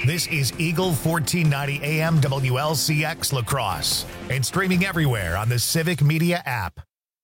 This is Eagle 1490 AM WLCX La Crosse and streaming everywhere on the Civic Media app.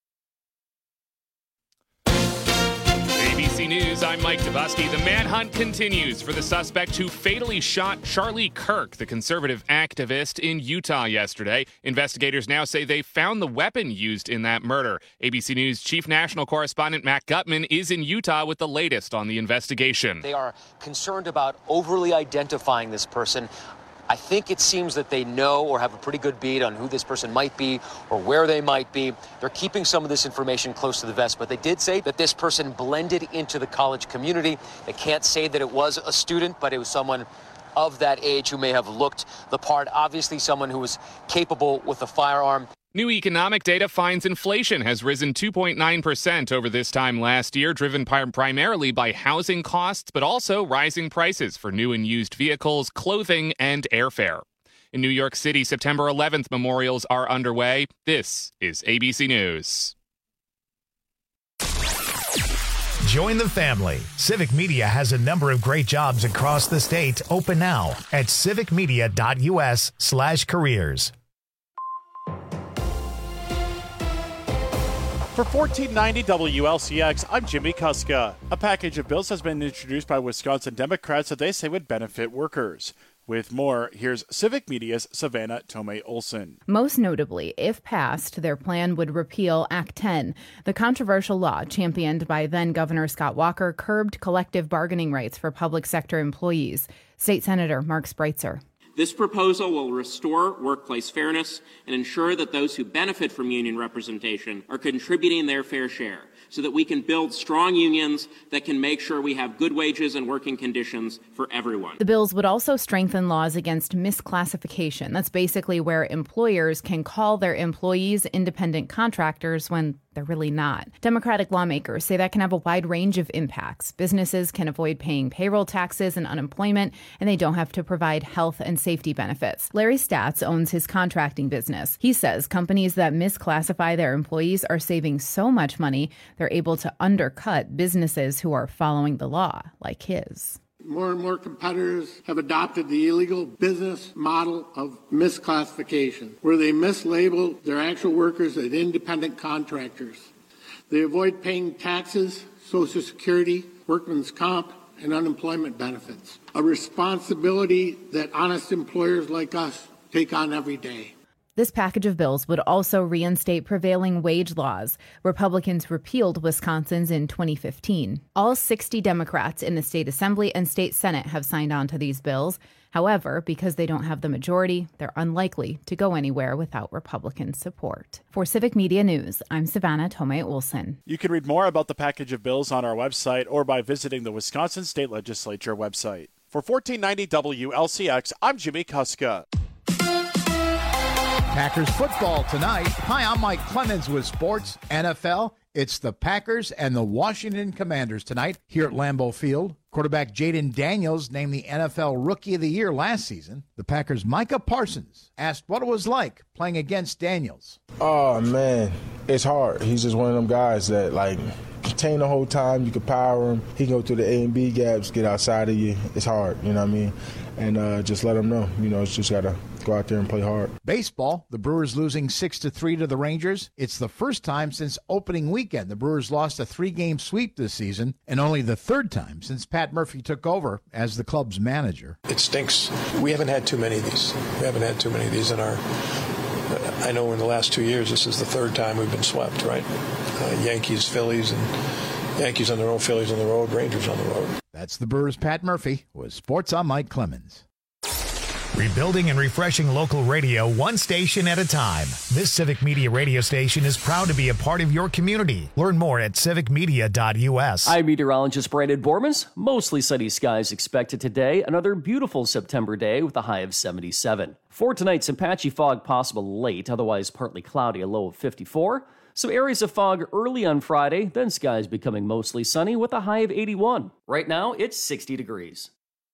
ABC News, I'm Mike Dubusky. The manhunt continues for the suspect who fatally shot Charlie Kirk, the conservative activist, in Utah yesterday. Investigators now say they found the weapon used in that murder. ABC News chief national correspondent Matt Gutman is in Utah with the latest on the investigation. They are concerned about overly identifying this person. I think it seems that they know or have a pretty good beat on who this person might be or where they might be. They're keeping some of this information close to the vest, but they did say that this person blended into the college community. They can't say that it was a student, but it was someone of that age who may have looked the part. Obviously, someone who was capable with a firearm. New economic data finds inflation has risen 2.9% over this time last year, driven primarily by housing costs, but also rising prices for new and used vehicles, clothing, and airfare. In New York City, September 11th memorials are underway. This is ABC News. Join the family. Civic Media has a number of great jobs across the state open now at civicmedia.us/careers. For 1490 WLCX, I'm Jimmy Kuska. A package of bills has been introduced by Wisconsin Democrats that they say would benefit workers. With more, here's Civic Media's Savannah Tomei-Olson. Most notably, if passed, their plan would repeal Act 10. The controversial law, championed by then-Governor Scott Walker, curbed collective bargaining rights for public sector employees. State Senator Mark Spreitzer. This proposal will restore workplace fairness and ensure that those who benefit from union representation are contributing their fair share so that we can build strong unions that can make sure we have good wages and working conditions for everyone. The bills would also strengthen laws against misclassification. That's basically where employers can call their employees independent contractors when they're really not. Democratic lawmakers say that can have a wide range of impacts. Businesses can avoid paying payroll taxes and unemployment, and they don't have to provide health and safety benefits. Larry Statz owns his contracting business. He says companies that misclassify their employees are saving so much money, they're able to undercut businesses who are following the law, like his. More and more competitors have adopted the illegal business model of misclassification, where they mislabel their actual workers as independent contractors. They avoid paying taxes, Social Security, workman's comp, and unemployment benefits, a responsibility that honest employers like us take on every day. This package of bills would also reinstate prevailing wage laws. Republicans repealed Wisconsin's in 2015. All 60 Democrats in the state assembly and state senate have signed on to these bills. However, because they don't have the majority, they're unlikely to go anywhere without Republican support. For Civic Media News, I'm Savannah Tomei-Olson. You can read more about the package of bills on our website or by visiting the Wisconsin State Legislature website. For 1490 WLCX, I'm Jimmy Kuska. Packers football tonight. Hi, I'm Mike Clemens with Sports NFL. It's the Packers and the Washington Commanders tonight here at Lambeau Field. Quarterback Jaden Daniels named the NFL Rookie of the Year last season. The Packers' Micah Parsons asked what it was like playing against Daniels. Oh, man, it's hard. He's just one of them guys that, contain the whole time. You can power him. He can go through the A and B gaps, get outside of you. It's hard, you know what I mean? And just let him know, it's just got to go out there and play hard. Baseball, the Brewers losing 6-3 to the Rangers. It's the first time since opening weekend the Brewers lost a 3-game sweep this season, and only the third time since Pat Murphy took over as the club's manager. It stinks. We haven't had too many of these. In our, I know in the last 2 years, this is the third time we've been swept, right? Yankees, Phillies, and Yankees on the road, Phillies on the road, Rangers on the road. That's the Brewers' Pat Murphy with Sports. I'm Mike Clemens. Rebuilding and refreshing local radio one station at a time. This Civic Media radio station is proud to be a part of your community. Learn more at civicmedia.us. I'm meteorologist Brandon Bormans. Mostly sunny skies expected today. Another beautiful September day with a high of 77. For tonight, some patchy fog possible late, otherwise partly cloudy, a low of 54. Some areas of fog early on Friday, then skies becoming mostly sunny with a high of 81. Right now, it's 60 degrees.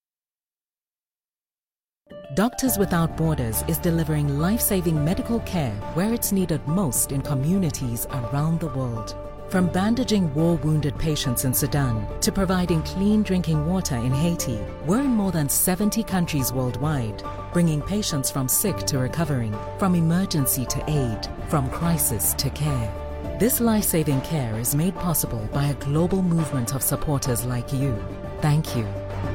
Doctors Without Borders is delivering life-saving medical care where it's needed most in communities around the world. From bandaging war-wounded patients in Sudan to providing clean drinking water in Haiti, we're in more than 70 countries worldwide, bringing patients from sick to recovering, from emergency to aid, from crisis to care. This life-saving care is made possible by a global movement of supporters like you. Thank you.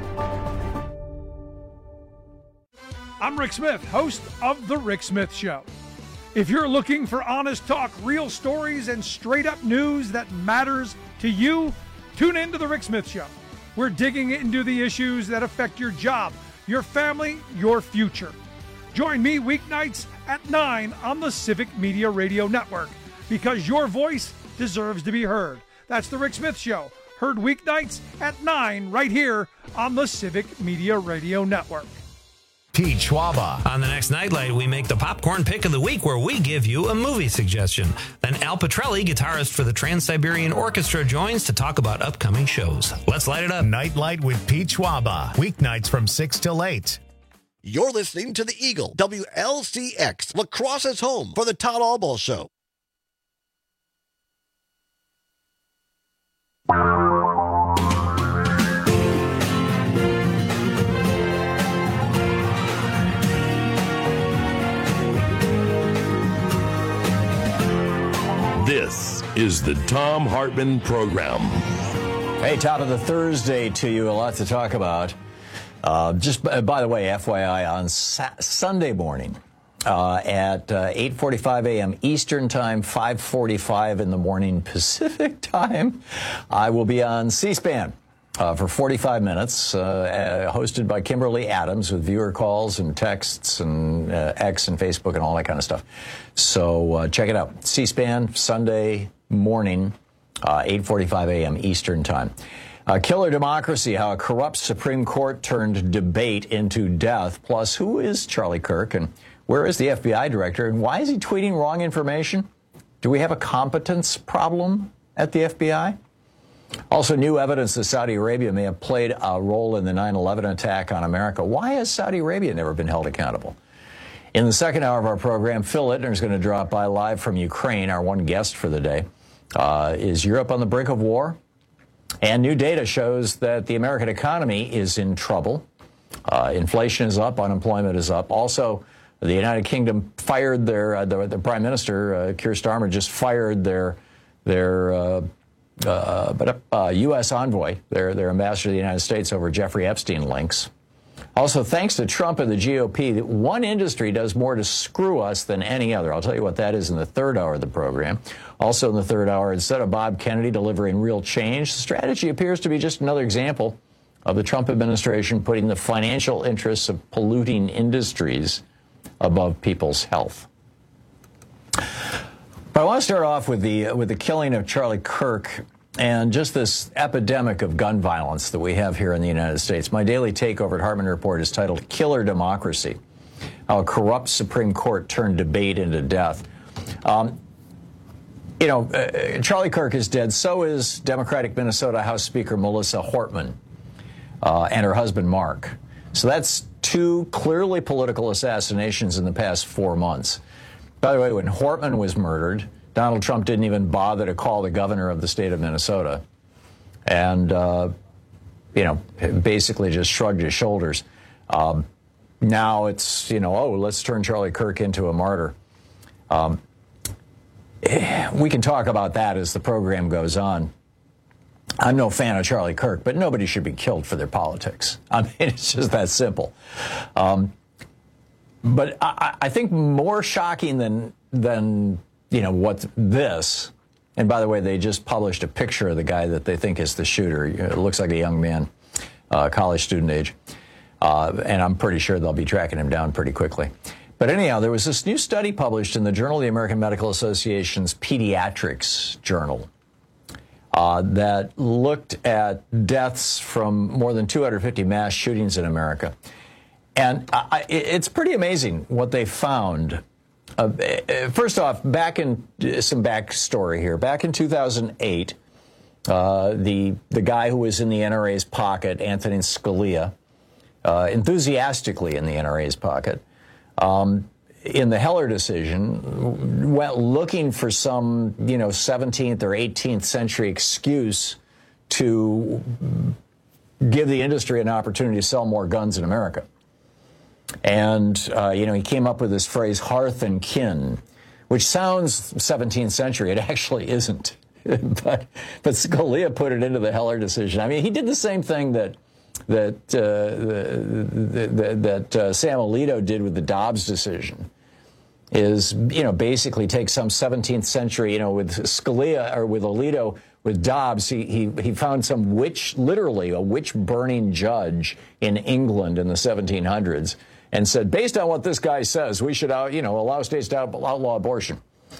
I'm Rick Smith, host of The Rick Smith Show. If you're looking for honest talk, real stories, and straight-up news that matters to you, tune in to The Rick Smith Show. We're digging into the issues that affect your job, your family, your future. Join me weeknights at 9 on the Civic Media Radio Network, because your voice deserves to be heard. That's The Rick Smith Show, heard weeknights at 9 right here on the Civic Media Radio Network. Pete Schwaba. On the next Nightlight, we make the popcorn pick of the week, where we give you a movie suggestion. Then Al Petrelli, guitarist for the Trans-Siberian Orchestra, joins to talk about upcoming shows. Let's light it up. Nightlight with Pete Schwaba. Weeknights from 6 till 8. You're listening to The Eagle, WLCX, La Crosse's home for the Todd Albaugh Show. This is the Thom Hartmann Program. Hey, top of the Thursday to you. A lot to talk about. Just by the way, FYI, on Sunday morning at 8:45 a.m. Eastern Time, 5:45 in the morning Pacific Time, I will be on C-SPAN for 45 minutes, hosted by Kimberly Adams, with viewer calls and texts and X and Facebook and all that kind of stuff. So check it out. C-SPAN, Sunday morning, 8:45 a.m. Eastern Time. Killer Democracy, how a corrupt Supreme Court turned debate into death. Plus, who is Charlie Kirk, and where is the FBI director, and why is he tweeting wrong information? Do we have a competence problem at the FBI? Also, new evidence that Saudi Arabia may have played a role in the 9/11 attack on America. Why has Saudi Arabia never been held accountable? In the second hour of our program, Phil Ittner is going to drop by live from Ukraine. Our one guest for the day. Is Europe on the brink of war? And new data shows that the American economy is in trouble. Inflation is up, unemployment is up. Also, the United Kingdom fired the Prime Minister, Keir Starmer, just fired their U.S. envoy, their ambassador to the United States, over Jeffrey Epstein links. Also, thanks to Trump and the GOP, one industry does more to screw us than any other. I'll tell you what that is in the third hour of the program. Also in the third hour, instead of Bob Kennedy delivering real change, the strategy appears to be just another example of the Trump administration putting the financial interests of polluting industries above people's health. But I want to start off with the killing of Charlie Kirk and just this epidemic of gun violence that we have here in the United States. My daily take over at Hartmann Report is titled Killer Democracy, how a corrupt Supreme Court turned debate into death. Charlie Kirk is dead. So is Democratic Minnesota House Speaker Melissa Hortman and her husband Mark. So that's two clearly political assassinations in the past 4 months. By the way, when Hortman was murdered, Donald Trump didn't even bother to call the governor of the state of Minnesota, and basically just shrugged his shoulders. Now it's let's turn Charlie Kirk into a martyr. We can talk about that as the program goes on. I'm no fan of Charlie Kirk, but nobody should be killed for their politics. I mean, it's just that simple. But I think more shocking than what's this, and by the way, they just published a picture of the guy that they think is the shooter. It looks like a young man, college student age, and I'm pretty sure they'll be tracking him down pretty quickly. But anyhow, there was this new study published in the Journal of the American Medical Association's Pediatrics Journal that looked at deaths from more than 250 mass shootings in America. And it's pretty amazing what they found. First off, some backstory here. Back in 2008, the guy who was in the NRA's pocket, Antonin Scalia, enthusiastically in the NRA's pocket, in the Heller decision, went looking for some, 17th or 18th century excuse to give the industry an opportunity to sell more guns in America. And, he came up with this phrase, hearth and kin, which sounds 17th century. It actually isn't. but Scalia put it into the Heller decision. I mean, he did the same thing that Sam Alito did with the Dobbs decision, is, basically take some 17th century, with Scalia or with Alito, with Dobbs, he found some literally a witch-burning judge in England in the 1700s and said, based on what this guy says, we should, allow states to outlaw abortion.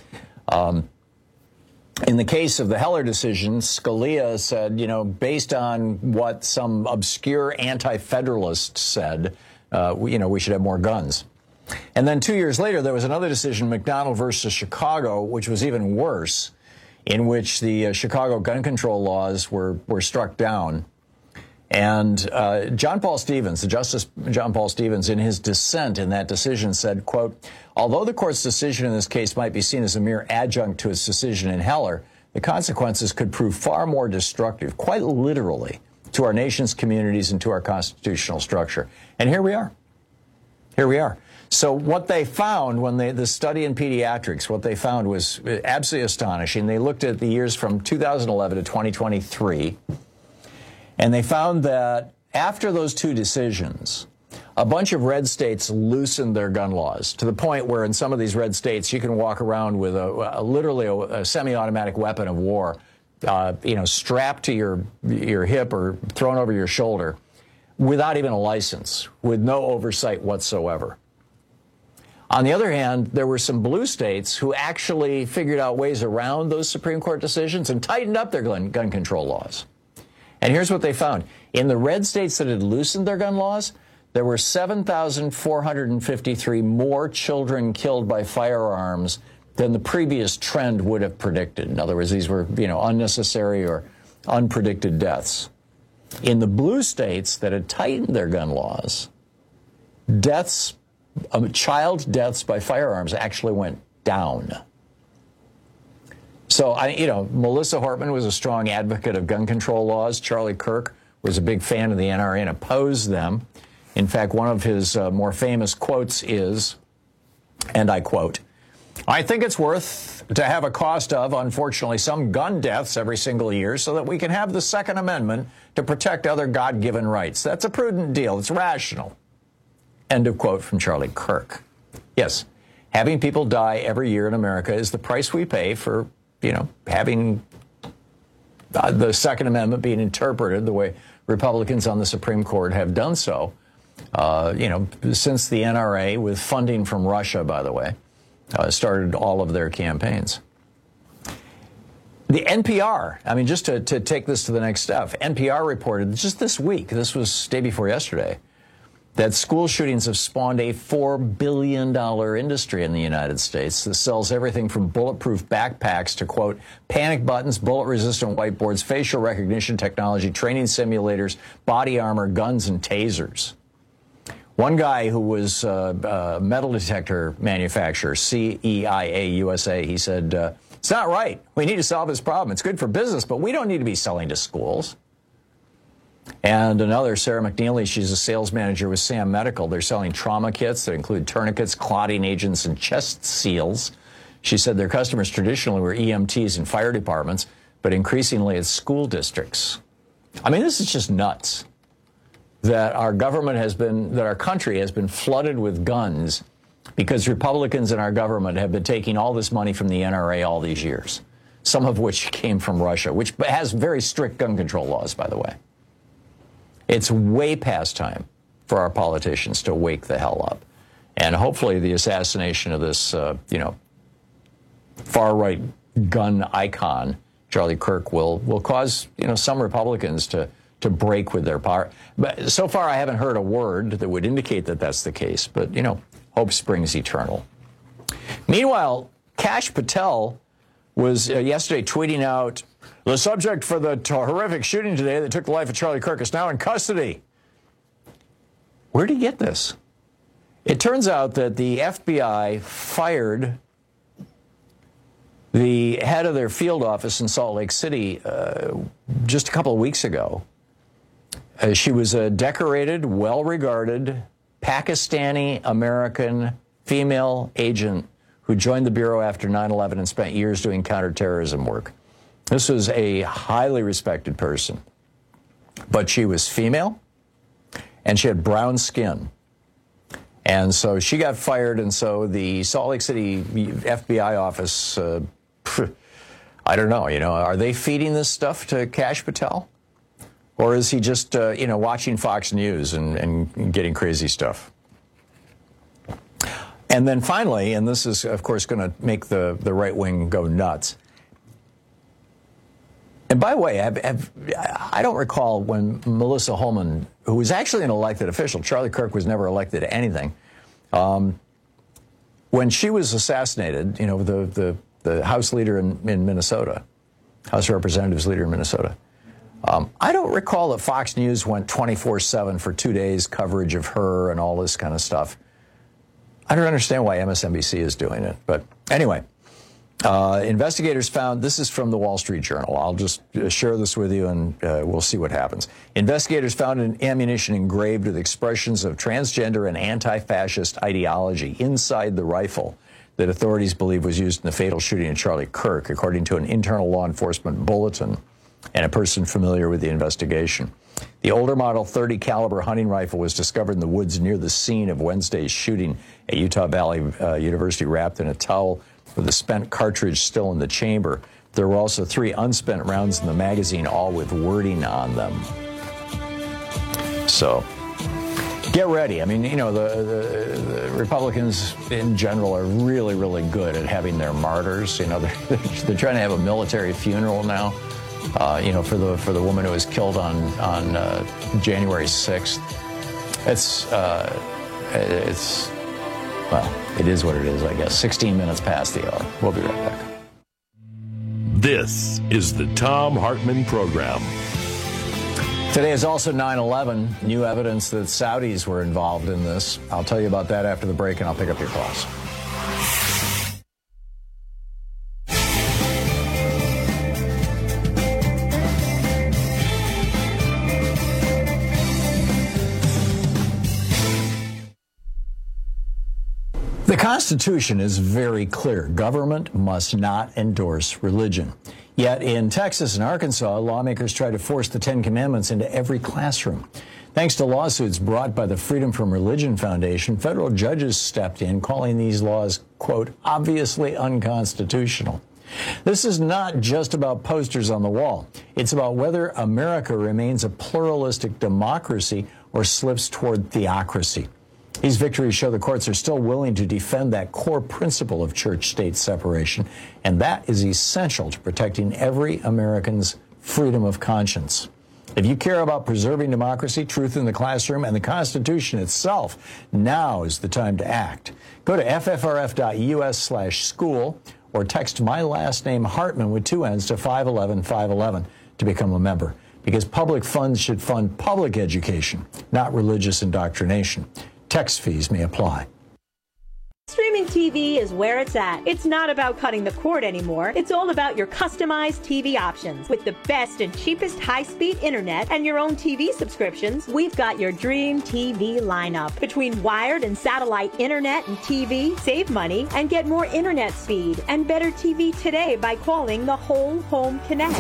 In the case of the Heller decision, Scalia said, based on what some obscure anti-federalist said, we should have more guns. And then 2 years later, there was another decision, McDonald versus Chicago, which was even worse, in which the Chicago gun control laws were struck down. And John Paul Stevens, the Justice John Paul Stevens, in his dissent in that decision said, quote, although the court's decision in this case might be seen as a mere adjunct to its decision in Heller, the consequences could prove far more destructive, quite literally, to our nation's communities and to our constitutional structure. And here we are. Here we are. So what they found when the study in pediatrics, what they found was absolutely astonishing. They looked at the years from 2011 to 2023, and they found that after those two decisions, a bunch of red states loosened their gun laws to the point where in some of these red states you can walk around with literally a semi-automatic weapon of war, strapped to your hip or thrown over your shoulder without even a license, with no oversight whatsoever. On the other hand, there were some blue states who actually figured out ways around those Supreme Court decisions and tightened up their gun control laws. And here's what they found. In the red states that had loosened their gun laws, there were 7,453 more children killed by firearms than the previous trend would have predicted. In other words, these were, unnecessary or unpredicted deaths. In the blue states that had tightened their gun laws, child deaths by firearms actually went down. So, Melissa Hortman was a strong advocate of gun control laws. Charlie Kirk was a big fan of the NRA and opposed them. In fact, one of his more famous quotes is, and I quote, I think it's worth to have a cost of, unfortunately, some gun deaths every single year so that we can have the Second Amendment to protect other God-given rights. That's a prudent deal. It's rational. End of quote from Charlie Kirk. Yes, having people die every year in America is the price we pay for, having the Second Amendment being interpreted the way Republicans on the Supreme Court have done so, since the NRA, with funding from Russia, by the way, started all of their campaigns. The NPR, just to take this to the next step, NPR reported just this week, this was day before yesterday, that school shootings have spawned a $4 billion industry in the United States that sells everything from bulletproof backpacks to, quote, panic buttons, bullet-resistant whiteboards, facial recognition technology, training simulators, body armor, guns, and tasers. One guy who was a metal detector manufacturer, CEIA USA, he said, it's not right. We need to solve this problem. It's good for business, but we don't need to be selling to schools. And another, Sarah McNeely, she's a sales manager with Sam Medical. They're selling trauma kits that include tourniquets, clotting agents, and chest seals. She said their customers traditionally were EMTs and fire departments, but increasingly it's school districts. This is just nuts that our country has been flooded with guns because Republicans in our government have been taking all this money from the NRA all these years, some of which came from Russia, which has very strict gun control laws, by the way. It's way past time for our politicians to wake the hell up. And hopefully the assassination of this, far-right gun icon, Charlie Kirk, will cause, some Republicans to break with their power. But so far I haven't heard a word that would indicate that that's the case. But, hope springs eternal. Meanwhile, Kash Patel was yesterday tweeting out, the subject for the horrific shooting today that took the life of Charlie Kirk is now in custody. Where did he get this? It turns out that the FBI fired the head of their field office in Salt Lake City just a couple of weeks ago. She was a decorated, well-regarded Pakistani-American female agent who joined the Bureau after 9/11 and spent years doing counterterrorism work. This was a highly respected person, but she was female, and she had brown skin. And so she got fired, and so the Salt Lake City FBI office, I don't know, are they feeding this stuff to Kash Patel? Or is he just, watching Fox News and getting crazy stuff? And then finally, and this is, of course, going to make the right wing go nuts. And by the way, I don't recall when Melissa Holman, who was actually an elected official, Charlie Kirk was never elected to anything, when she was assassinated, the House leader in Minnesota, House Representatives leader in Minnesota, I don't recall that Fox News went 24/7 for 2 days coverage of her and all this kind of stuff. I don't understand why MSNBC is doing it. But anyway, investigators found, this is from the Wall Street Journal. I'll just share this with you and we'll see what happens. Investigators found an ammunition engraved with expressions of transgender and anti-fascist ideology inside the rifle that authorities believe was used in the fatal shooting of Charlie Kirk, according to an internal law enforcement bulletin and a person familiar with the investigation. The older model .30 caliber hunting rifle was discovered in the woods near the scene of Wednesday's shooting at Utah Valley University, wrapped in a towel with a spent cartridge still in the chamber. There were also 3 unspent rounds in the magazine, all with wording on them. So, get ready. I mean, the Republicans in general are really, really good at having their martyrs. They're trying to have a military funeral now. For the woman who was killed on January 6th. It is what it is, I guess. 16 minutes past the hour. We'll be right back. This is the Thom Hartmann Program. Today is also 9/11. New evidence that Saudis were involved in this. I'll tell you about that after the break, and I'll pick up your calls. The Constitution is very clear. Government must not endorse religion. Yet in Texas and Arkansas, lawmakers try to force the 10 Commandments into every classroom. Thanks to lawsuits brought by the Freedom from Religion Foundation, federal judges stepped in, calling these laws, quote, obviously unconstitutional. This is not just about posters on the wall. It's about whether America remains a pluralistic democracy or slips toward theocracy. These victories show the courts are still willing to defend that core principle of church-state separation, and that is essential to protecting every American's freedom of conscience. If you care about preserving democracy, truth in the classroom, and the Constitution itself, now is the time to act. Go to ffrf.us/school or text my last name Hartmann with 2 N's to 511-511 to become a member, because public funds should fund public education, not religious indoctrination. Text fees may apply. Streaming TV is where it's at. It's not about cutting the cord anymore. It's all about your customized TV options. With the best and cheapest high-speed internet and your own TV subscriptions, we've got your dream TV lineup. Between wired and satellite internet and TV, save money and get more internet speed and better TV today by calling the Whole Home Connect.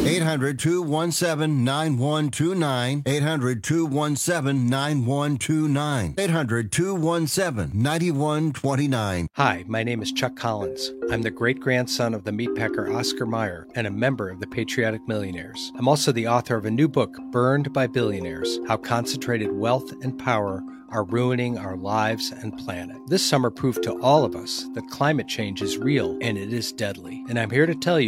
800-217-9129. 800-217-9129. 800-217-9129. Hi, my name is Chuck Collins. I'm the great-grandson of the meatpacker Oscar Mayer and a member of the Patriotic Millionaires. I'm also the author of a new book, Burned by Billionaires: How Concentrated Wealth and Power Are Ruining Our Lives and Planet. This summer proved to all of us that climate change is real and it is deadly. And I'm here to tell you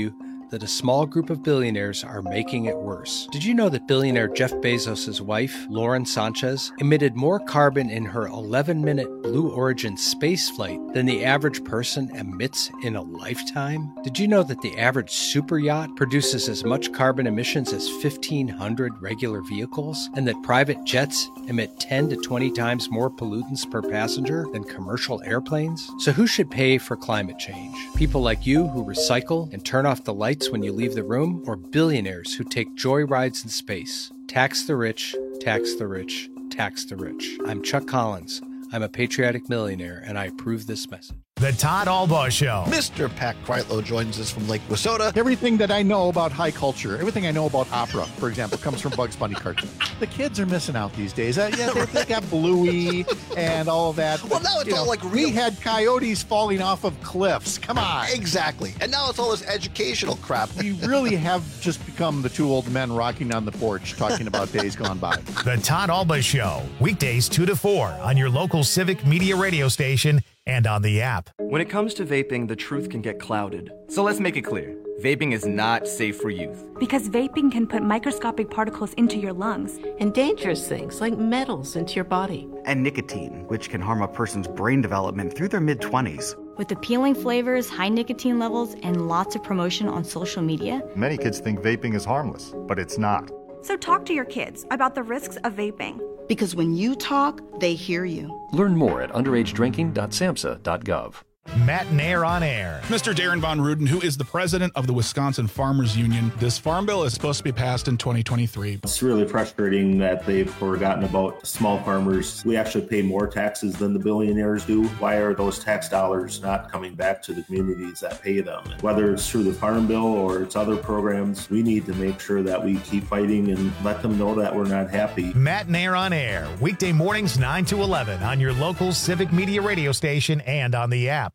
that a small group of billionaires are making it worse. Did you know that billionaire Jeff Bezos' wife, Lauren Sanchez, emitted more carbon in her 11-minute Blue Origin space flight than the average person emits in a lifetime? Did you know that the average super yacht produces as much carbon emissions as 1,500 regular vehicles, and that private jets emit 10 to 20 times more pollutants per passenger than commercial airplanes? So who should pay for climate change? People like you who recycle and turn off the lights when you leave the room, or billionaires who take joy rides in space? Tax the rich, tax the rich, tax the rich. I'm Chuck Collins. I'm a patriotic millionaire, and I approve this message. The Todd Albaugh Show. Mr. Pat Kreitlow joins us from Lake Wissota. Everything that I know about high culture, everything I know about opera, for example, comes from Bugs Bunny cartoons. The kids are missing out these days. They got Bluey and all of that. Well, now it's all like real. We had coyotes falling off of cliffs. Come on. Exactly. And now it's all this educational crap. We really have just become the two old men rocking on the porch talking about days gone by. The Todd Albaugh Show. Weekdays 2 to 4 on your local Civic Media radio station and on the app. When it comes to vaping, the truth can get clouded. So let's make it clear. Vaping is not safe for youth. Because vaping can put microscopic particles into your lungs. And dangerous things like metals into your body. And nicotine, which can harm a person's brain development through their mid-20s. With appealing flavors, high nicotine levels, and lots of promotion on social media. Many kids think vaping is harmless, but it's not. So talk to your kids about the risks of vaping. Because when you talk, they hear you. Learn more at underagedrinking.samhsa.gov. Matt Nair on air. Mr. Darren Von Ruden, who is the president of the Wisconsin Farmers Union. This farm bill is supposed to be passed in 2023. It's really frustrating that they've forgotten about small farmers. We actually pay more taxes than the billionaires do. Why are those tax dollars not coming back to the communities that pay them? And whether it's through the farm bill or it's other programs, we need to make sure that we keep fighting and let them know that we're not happy. Matt Nair on air. Weekday mornings 9 to 11 on your local Civic Media radio station and on the app.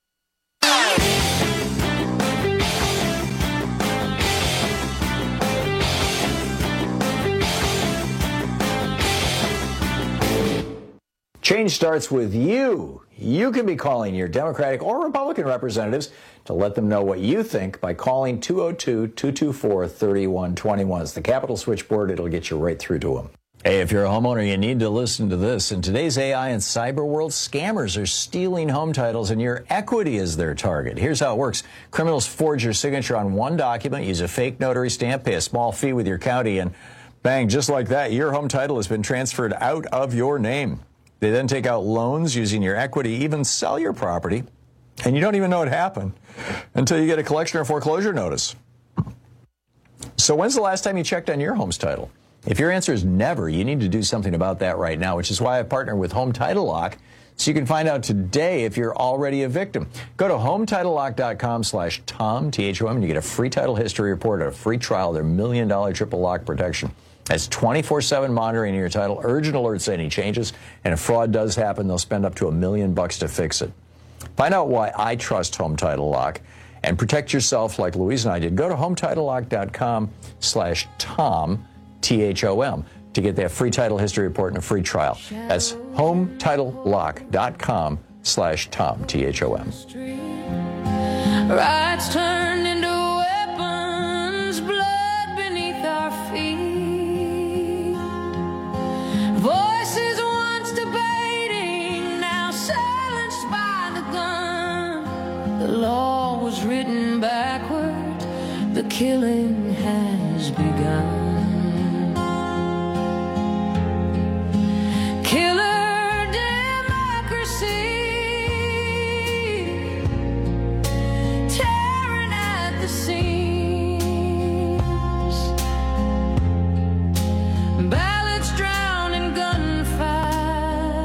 Change starts with you. You can be calling your Democratic or Republican representatives to let them know what you think by calling 202-224-3121. It's the Capital Switchboard. It'll get you right through to them. Hey, if you're a homeowner, you need to listen to this. In today's AI and cyber world, scammers are stealing home titles and your equity is their target. Here's how it works. Criminals forge your signature on one document, use a fake notary stamp, pay a small fee with your county, and bang, just like that, your home title has been transferred out of your name. They then take out loans using your equity, even sell your property, and you don't even know it happened until you get a collection or foreclosure notice. So when's the last time you checked on your home's title? If your answer is never, you need to do something about that right now, which is why I partnered with Home Title Lock, so you can find out today if you're already a victim. Go to HometitleLock.com/Tom, T-H-O-M, and you get a free title history report and a free trial of their $1 million triple lock protection. That's 24/7 monitoring your title, urgent alerts to any changes, and if fraud does happen, they'll spend up to $1 million to fix it. Find out why I trust Home Title Lock and protect yourself like Louise and I did. Go to HometitleLock.com/Tom, T-H-O-M, to get that free title history report and a free trial. That's HometitleLock.com/Tom, T-H-O-M. Rights turned into weapons, blood beneath our feet. Voices once debating, now silenced by the gun. The law was written backwards, the killing has begun. Killer democracy, tearing at the seams. Ballots drown in gunfire,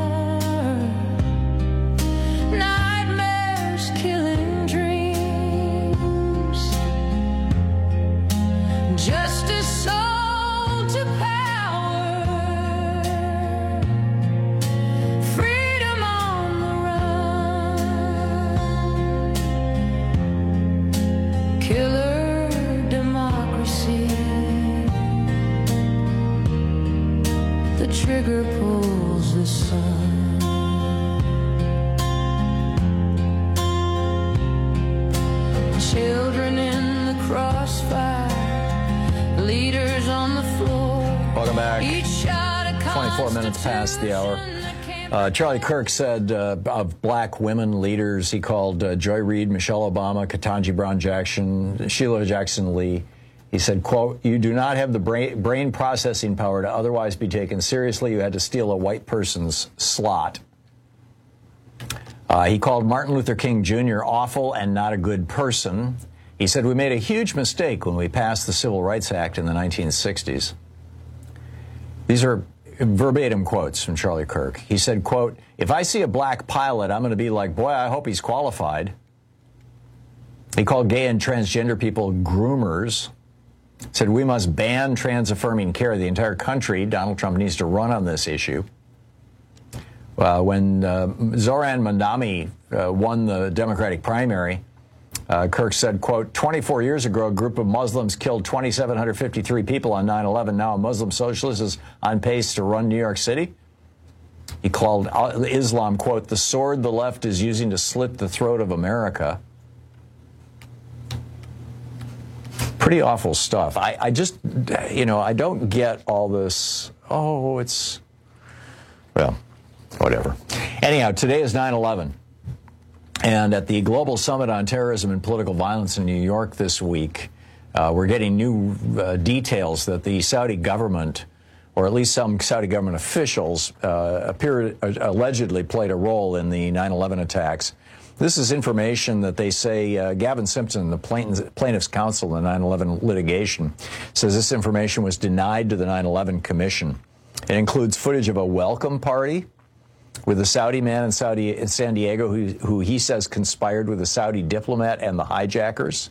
nightmares killing dreams. Justice sold to power. Killer democracy, the trigger pulls the sun. Children in the crossfire. Leaders on the floor. Welcome back. 24 minutes past the hour. Charlie Kirk said of black women leaders, he called Joy Reid, Michelle Obama, Ketanji Brown Jackson, Sheila Jackson Lee. He said, quote, "You do not have the brain processing power to otherwise be taken seriously. You had to steal a white person's slot." He called Martin Luther King Jr. awful and not a good person. He said, "We made a huge mistake when we passed the Civil Rights Act in the 1960s. These are verbatim quotes from Charlie Kirk. He said, quote, "If I see a black pilot, I'm going to be like, boy, I hope he's qualified." He called gay and transgender people groomers. Said, "We must ban trans-affirming care. The entire country, Donald Trump, needs to run on this issue." When Zohran Mamdani won the Democratic primary, Kirk said, quote, 24 years ago, a group of Muslims killed 2,753 people on 9/11. Now a Muslim socialist is on pace to run New York City. He called Islam, quote, "the sword the left is using to slit the throat of America." Pretty awful stuff. I just, I don't get all this, well, whatever. Anyhow, today is 9/11. And at the Global Summit on Terrorism and Political Violence in New York this week, we're getting new details that the Saudi government, or at least some Saudi government officials, allegedly played a role in the 9/11 attacks. This is information that they say Gavin Simpson, the plaintiff's counsel in the 9/11 litigation, says this information was denied to the 9/11 Commission. It includes footage of a welcome party with a Saudi man in San Diego who he says conspired with a Saudi diplomat and the hijackers.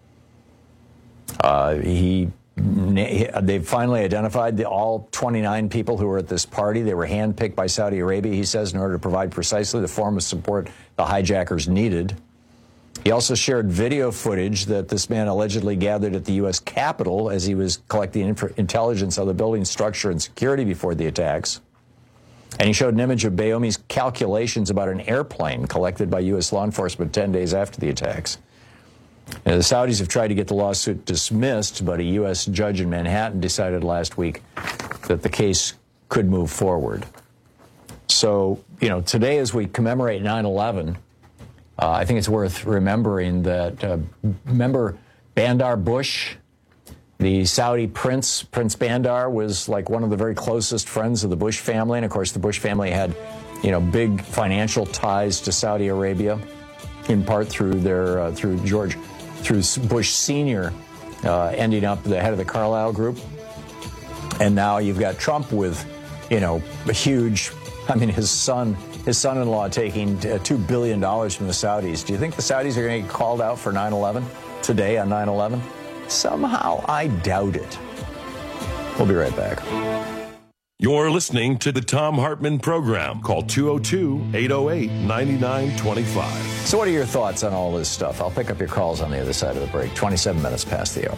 They've finally identified all 29 people who were at this party. They were handpicked by Saudi Arabia, he says, in order to provide precisely the form of support the hijackers needed. He also shared video footage that this man allegedly gathered at the U.S. Capitol as he was collecting intelligence on the building structure and security before the attacks. And he showed an image of Bayomi's calculations about an airplane collected by U.S. law enforcement 10 days after the attacks. Now, the Saudis have tried to get the lawsuit dismissed, but a U.S. judge in Manhattan decided last week that the case could move forward. So, today as we commemorate 9/11, I think it's worth remembering that, remember Bandar Bush? The Saudi Prince Bandar, was like one of the very closest friends of the Bush family. And of course, the Bush family had, big financial ties to Saudi Arabia, in part through their, through Bush Sr. Ending up the head of the Carlyle Group. And now you've got Trump with, a huge, his son-in-law taking $2 billion from the Saudis. Do you think the Saudis are going to get called out for 9/11 today on 9/11? Somehow, I doubt it. We'll be right back. You're listening to the Thom Hartmann Program. Call 202-808-9925. So what are your thoughts on all this stuff? I'll pick up your calls on the other side of the break. 27 minutes past the hour.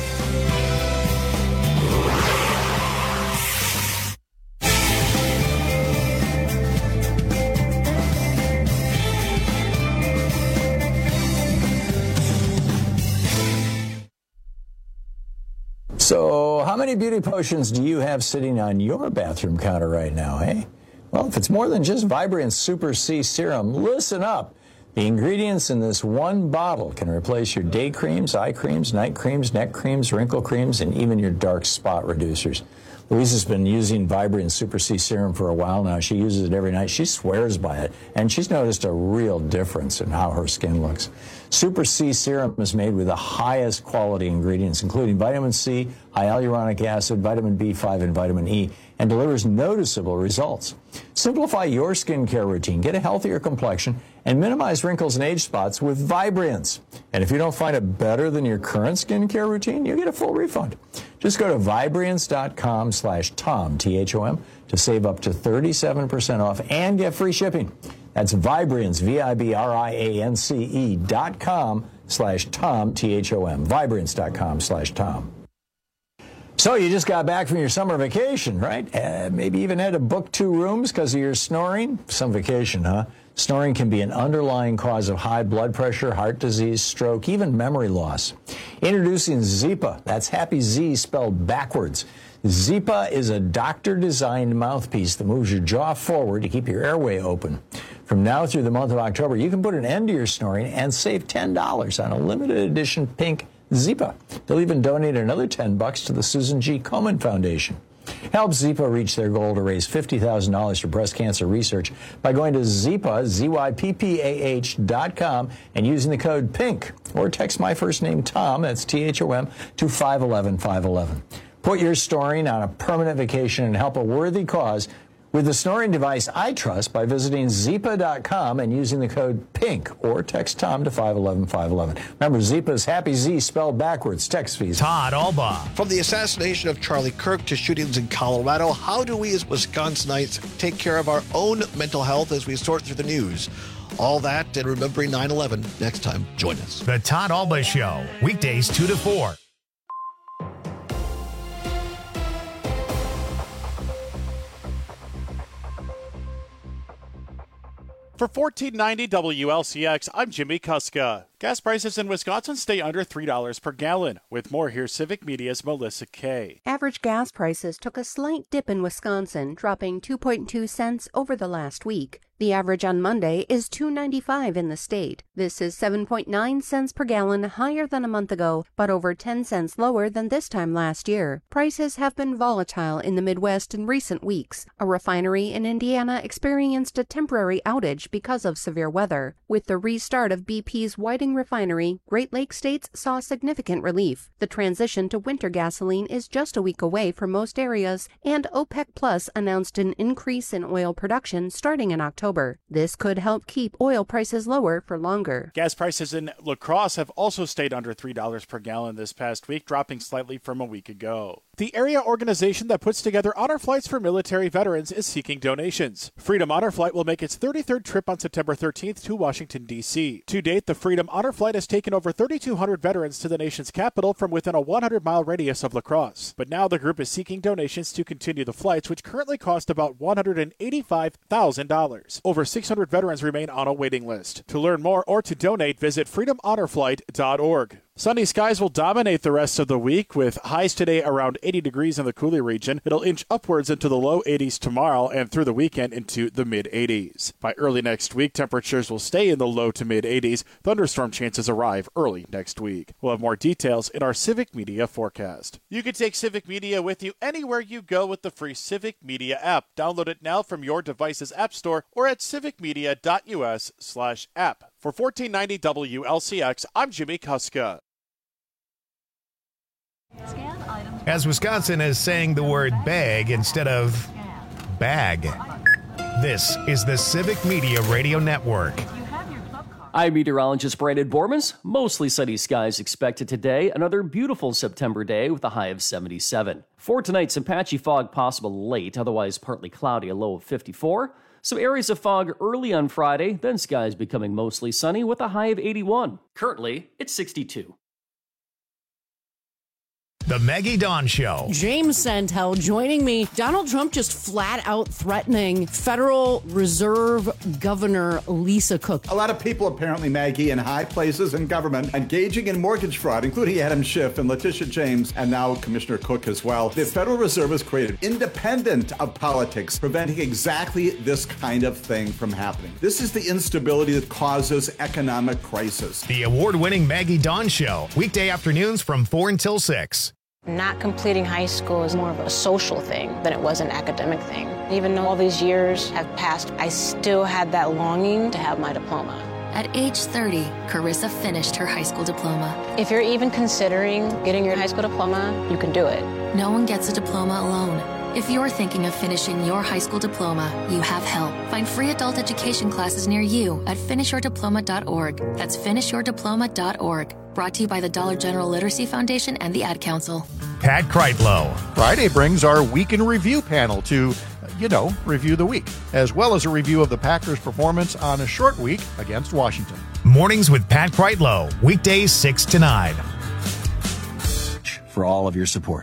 So how many beauty potions do you have sitting on your bathroom counter right now, hey? Well, if it's more than just Vibrant Super C Serum, listen up. The ingredients in this one bottle can replace your day creams, eye creams, night creams, neck creams, wrinkle creams, and even your dark spot reducers. Louisa's been using Vibrant Super C Serum for a while now. She uses it every night. She swears by it, and she's noticed a real difference in how her skin looks. Super C Serum is made with the highest quality ingredients, including vitamin C, high hyaluronic acid, vitamin B5, and vitamin E, and delivers noticeable results. Simplify your skincare routine, get a healthier complexion, and minimize wrinkles and age spots with Vibrance. And if you don't find it better than your current skincare routine, you get a full refund. Just go to Vibrance.com/Tom, T-H-O-M, to save up to 37% off and get free shipping. That's Vibrance, Vibrance.com/Tom, T-H-O-M, Vibrance.com/Tom. So you just got back from your summer vacation, right? Maybe even had to book 2 rooms because of your snoring. Some vacation, huh? Snoring can be an underlying cause of high blood pressure, heart disease, stroke, even memory loss. Introducing Zypa. That's Happy Z spelled backwards. Zypa is a doctor-designed mouthpiece that moves your jaw forward to keep your airway open. From now through the month of October, you can put an end to your snoring and save $10 on a limited edition pink Zypa. They'll even donate another $10 to the Susan G. Komen Foundation. Help Zypa reach their goal to raise $50,000 for breast cancer research by going to Zypa, ZYPPAH.com, and using the code PINK, or text my first name, Tom, that's THOM, to 511-511. Put your snoring on a permanent vacation and help a worthy cause with the snoring device I trust by visiting Zypa.com and using the code PINK, or text Tom to 511-511. Remember, Zypa's Happy Z spelled backwards. Text fees. Todd Alba. From the assassination of Charlie Kirk to shootings in Colorado, how do we as Wisconsinites take care of our own mental health as we sort through the news? All that and remembering 9/11 next time. Join us. The Todd Alba Show, weekdays 2 to 4. For $14.90 WLCX, I'm Jimmy Kuska. Gas prices in Wisconsin stay under $3 per gallon. With more, here's Civic Media's Melissa Kay. Average gas prices took a slight dip in Wisconsin, dropping 2.2 cents over the last week. The average on Monday is $2.95 in the state. This is 7.9 cents per gallon higher than a month ago, but over 10 cents lower than this time last year. Prices have been volatile in the Midwest in recent weeks. A refinery in Indiana experienced a temporary outage because of severe weather. With the restart of BP's Whiting refinery, Great Lakes states saw significant relief. The transition to winter gasoline is just a week away for most areas, and OPEC Plus announced an increase in oil production starting in October. This could help keep oil prices lower for longer. Gas prices in La Crosse have also stayed under $3 per gallon this past week, dropping slightly from a week ago. The area organization that puts together honor flights for military veterans is seeking donations. Freedom Honor Flight will make its 33rd trip on September 13th to Washington, D.C. To date, the Freedom Honor Flight has taken over 3,200 veterans to the nation's capital from within a 100-mile radius of La Crosse. But now the group is seeking donations to continue the flights, which currently cost about $185,000. Over 600 veterans remain on a waiting list. To learn more or to donate, visit freedomhonorflight.org. Sunny skies will dominate the rest of the week, with highs today around 80 degrees in the Coulee region. It'll inch upwards into the low 80s tomorrow and through the weekend into the mid-80s. By early next week, temperatures will stay in the low to mid-80s. Thunderstorm chances arrive early next week. We'll have more details in our Civic Media forecast. You can take Civic Media with you anywhere you go with the free Civic Media app. Download it now from your device's app store or at civicmedia.us/app. For $14.90 WLCX, I'm Jimmy Kuska. As Wisconsin is saying the word bag instead of bag. This is the Civic Media Radio Network. I'm meteorologist Brandon Bormans. Mostly sunny skies expected today. Another beautiful September day with a high of 77. For tonight, some patchy fog possible late, otherwise partly cloudy, a low of 54. Some areas of fog early on Friday, then skies becoming mostly sunny with a high of 81. Currently, it's 62. The Maggie Dawn Show. James Santel joining me. Donald Trump just flat out threatening Federal Reserve Governor Lisa Cook. A lot of people apparently, Maggie, in high places in government engaging in mortgage fraud, including Adam Schiff and Letitia James, and now Commissioner Cook as well. The Federal Reserve is created independent of politics, preventing exactly this kind of thing from happening. This is the instability that causes economic crisis. The award-winning Maggie Dawn Show. Weekday afternoons from 4 until 6. Not completing high school is more of a social thing than it was an academic thing. Even though all these years have passed, I still had that longing to have my diploma. At age 30, Carissa finished her high school diploma. If you're even considering getting your high school diploma, you can do it. No one gets a diploma alone. If you're thinking of finishing your high school diploma, you have help. Find free adult education classes near you at finishyourdiploma.org. That's finishyourdiploma.org. Brought to you by the Dollar General Literacy Foundation and the Ad Council. Pat Kreitlow. Friday brings our Week in Review panel to, review the week, as well as a review of the Packers' performance on a short week against Washington. Mornings with Pat Kreitlow. Weekdays 6 to 9. For all of your support.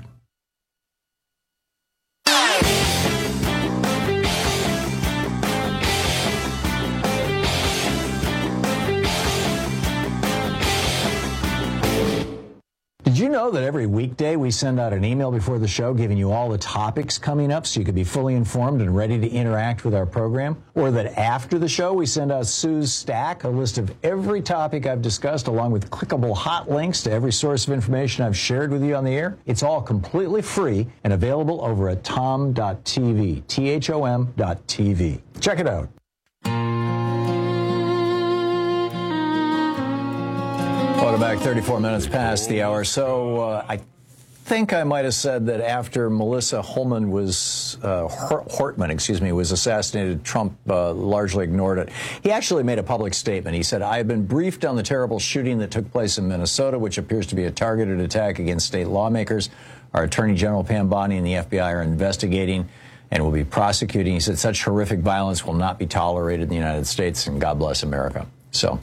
know that every weekday we send out an email before the show giving you all the topics coming up so you can be fully informed and ready to interact with our program? Or that after the show we send out Sue's Stack, a list of every topic I've discussed along with clickable hot links to every source of information I've shared with you on the air? It's all completely free and available over at tom.tv, THOM.tv. Check it out. Welcome back, 34 minutes past the hour. So I think I might have said that after Melissa Hortman was assassinated, Trump largely ignored it. He actually made a public statement. He said, I have been briefed on the terrible shooting that took place in Minnesota, which appears to be a targeted attack against state lawmakers. Our Attorney General Pam Bondi and the FBI are investigating and will be prosecuting. He said such horrific violence will not be tolerated in the United States, and God bless America. So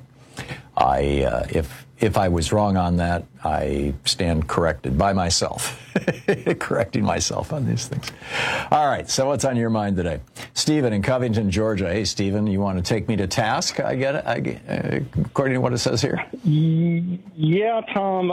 if I was wrong on that, I stand corrected by myself, correcting myself on these things. All right, so what's on your mind today? Stephen in Covington, Georgia. Hey, Stephen, you want to take me to task? I get it, according to what it says here. Yeah, Tom,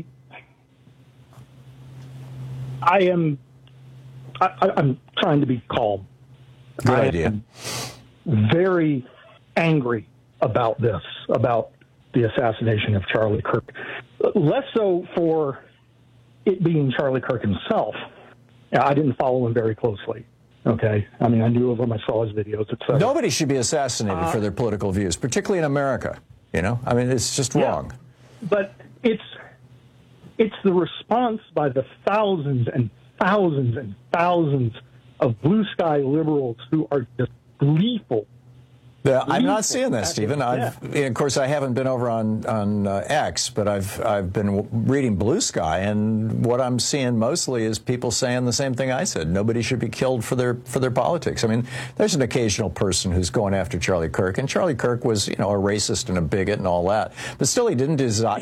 I'm trying to be calm. Good idea. I'm very angry about this, about the assassination of Charlie Kirk. Less so for it being Charlie Kirk himself. I didn't follow him very closely. Okay, I mean, I knew of him. I saw his videos, etc. Nobody should be assassinated for their political views, particularly in America. You know, I mean, it's just wrong. But it's the response by the thousands and thousands and thousands of blue sky liberals who are just gleeful. Yeah, I'm not seeing that, Stephen. Of course, I haven't been over on X, but I've been reading Blue Sky, and what I'm seeing mostly is people saying the same thing I said. Nobody should be killed for their politics. I mean, there's an occasional person who's going after Charlie Kirk, and Charlie Kirk was, you know, a racist and a bigot and all that, but still, he didn't deserve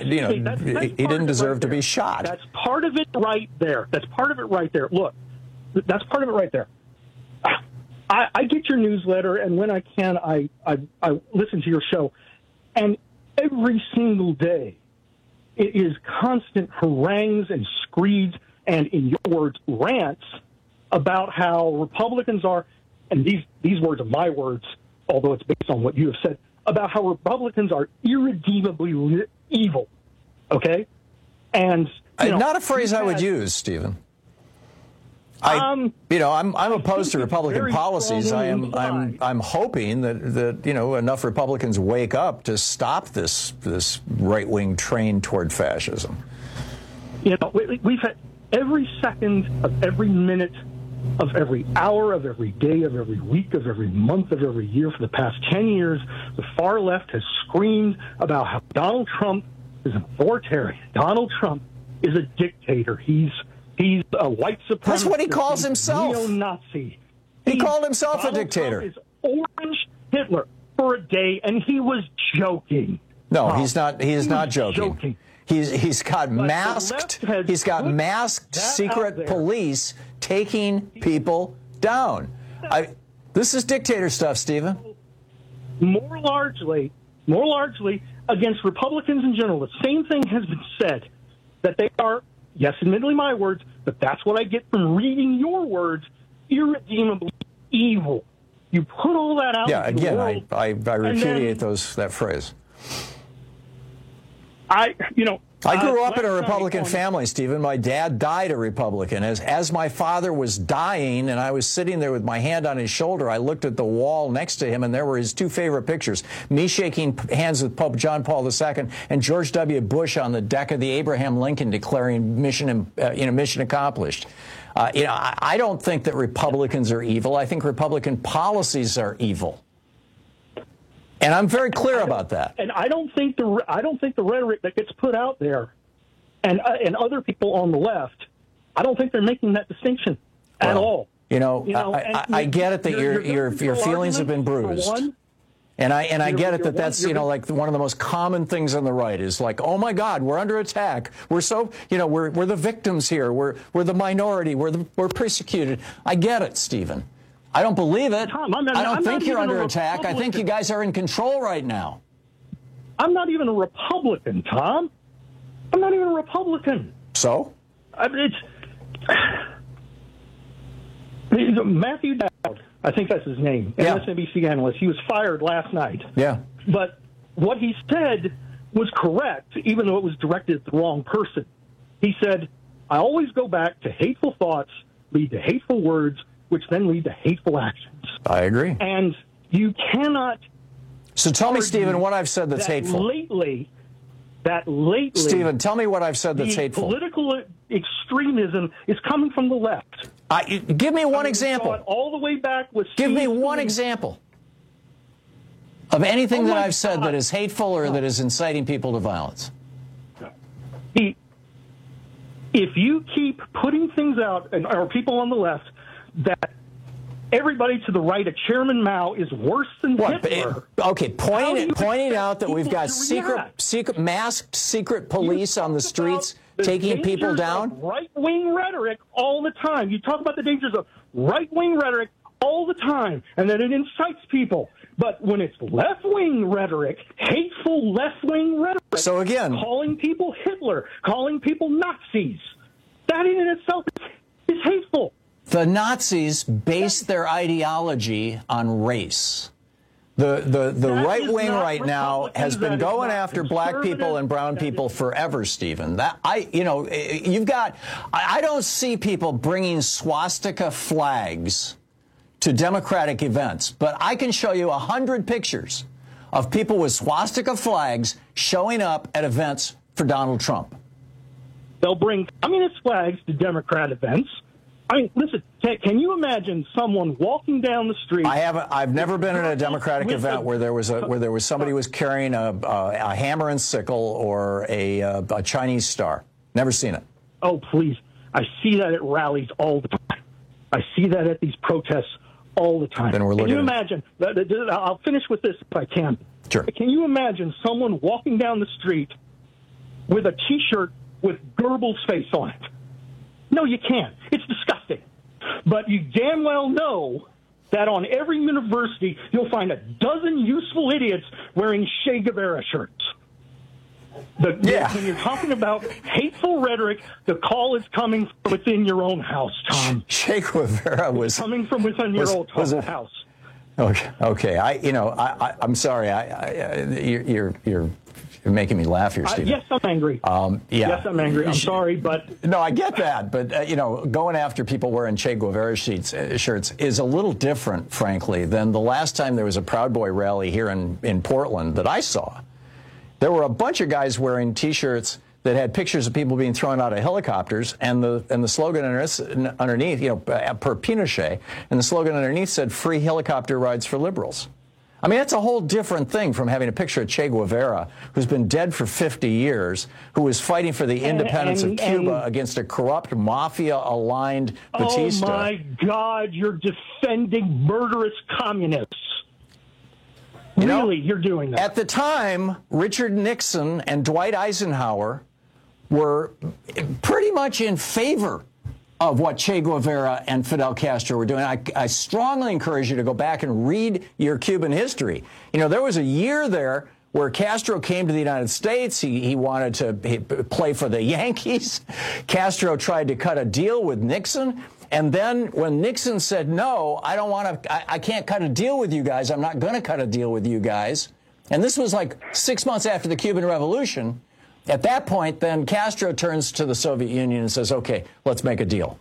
to be shot. That's part of it right there. Look, that's part of it right there. I get your newsletter, and when I can, I listen to your show. And every single day, it is constant harangues and screeds, and in your words, rants about how Republicans are, and these words are my words, although it's based on what you have said, about how Republicans are irredeemably evil. Okay? And not a phrase I would use, Stephen. I'm opposed to Republican policies. I'm hoping that enough Republicans wake up to stop this right-wing train toward fascism. You know, we've had every second of every minute of every hour of every day of every week of every month of every year for the past 10 years, the far left has screamed about how Donald Trump is an authoritarian. Donald Trump is a dictator. He's a white supremacist. That's what he calls himself. Neo-Nazi. He called himself Donald a dictator. Trump is Orange Hitler for a day, and he was joking. No, he's not. He is not joking. He's got masked. He's got masked secret police taking people down. This is dictator stuff, Stephen. More largely against Republicans in general. The same thing has been said, that they are, yes, admittedly my words, but that's what I get from reading your words, irredeemably evil. You put all that out. Yeah, again, I repudiate that phrase. I grew up in a Republican family, Stephen. My dad died a Republican. As my father was dying, and I was sitting there with my hand on his shoulder, I looked at the wall next to him, and there were his two favorite pictures: me shaking hands with Pope John Paul II, and George W. Bush on the deck of the Abraham Lincoln declaring mission accomplished. I don't think that Republicans are evil. I think Republican policies are evil. And I'm very clear about that. And I don't think the rhetoric that gets put out there, and other people on the left, I don't think they're making that distinction at all. I get it that your feelings have been bruised, and I get it that's like one of the most common things on the right is like, oh my God, we're under attack. We're so we're the victims here. We're the minority. We're persecuted. I get it, Stephen. I don't believe it. Tom, I don't think you're under attack. I think you guys are in control right now. I'm not even a Republican, Tom. I'm not even a Republican. So? I mean, it's Matthew Dowd. I think that's his name. MSNBC analyst. He was fired last night. Yeah. But what he said was correct, even though it was directed at the wrong person. He said, I always go back to hateful thoughts lead to hateful words, which then lead to hateful actions. I agree. And you cannot... So tell me, Stephen, what I've said that's hateful. Lately... Stephen, tell me what I've said that's hateful. Political extremism is coming from the left. Give me one example. All the way back with... Give me one example of anything that I've said that is hateful or that is inciting people to violence. If you keep putting things out, or people on the left, that everybody to the right of Chairman Mao is worse than Hitler. Okay, pointing out that we've got masked secret police on the streets taking people down. Right-wing rhetoric all the time. You talk about the dangers of right-wing rhetoric all the time, and that it incites people. But when it's left-wing rhetoric, hateful left-wing rhetoric, so again, calling people Hitler, calling people Nazis, that in itself is hateful. The Nazis based their ideology on race. The right wing right now has been going after black people and brown people forever, Stephen. I don't see people bringing swastika flags to Democratic events, but I can show you 100 pictures of people with swastika flags showing up at events for Donald Trump. They'll bring communist flags to Democrat events. I mean, listen, can you imagine someone walking down the street? I've never been at a Democratic event where there was somebody was carrying a hammer and sickle or a Chinese star. Never seen it. Oh, please. I see that at rallies all the time. I see that at these protests all the time. Can you imagine? I'll finish with this if I can. Sure. Can you imagine someone walking down the street with a T-shirt with Goebbels' face on it? No, you can't. It's disgusting. But you damn well know that on every university you'll find a dozen useful idiots wearing Che Guevara shirts. When you're talking about hateful rhetoric, the call is coming from within your own house, Tom. Che Guevara was coming from within your own house. Okay. I'm sorry. You're making me laugh here, Stephen. Yes, I'm angry. Yes, I'm angry. I'm sorry, but... No, I get that. But, going after people wearing Che Guevara shirts is a little different, frankly, than the last time there was a Proud Boy rally here in Portland that I saw. There were a bunch of guys wearing T-shirts that had pictures of people being thrown out of helicopters, and the slogan underneath, per Pinochet, and the slogan underneath said, "Free helicopter rides for liberals." I mean, that's a whole different thing from having a picture of Che Guevara, who's been dead for 50 years, who was fighting for the independence of Cuba against a corrupt, mafia-aligned Batista. Oh, my God, you're defending murderous communists. You're doing that. At the time, Richard Nixon and Dwight Eisenhower were pretty much in favor of what Che Guevara and Fidel Castro were doing. I strongly encourage you to go back and read your Cuban history. There was a year there where Castro came to the United States. He wanted to play for the Yankees. Castro tried to cut a deal with Nixon. And then when Nixon said, no, I can't cut a deal with you guys. I'm not going to cut a deal with you guys. And this was like 6 months after the Cuban Revolution. At that point, then Castro turns to the Soviet Union and says, okay, let's make a deal.